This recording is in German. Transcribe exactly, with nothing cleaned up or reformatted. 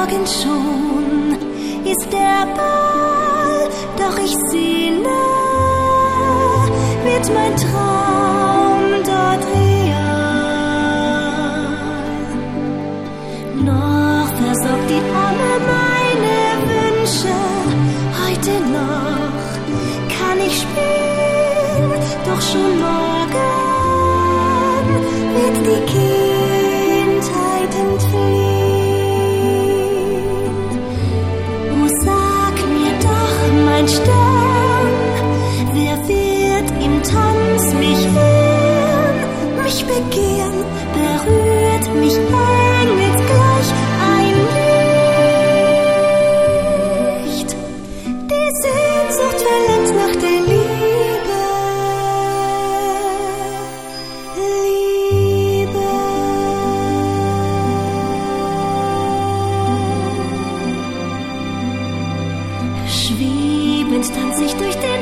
Morgen schon ist der Ball, doch ich sehne, wird mein Traum dort real. Noch versorgt die Arme meine Wünsche, heute noch kann ich spielen, doch schon morgen wird die Kindheit entfliehen. Oh, sag mir doch, mein Stern, wer wird im Tanz mich hören, mich begehren, berührt mich engelsgleich ein Licht. Die Sehnsucht verlangt nach der Liebe. Schwebend tanz ich durch den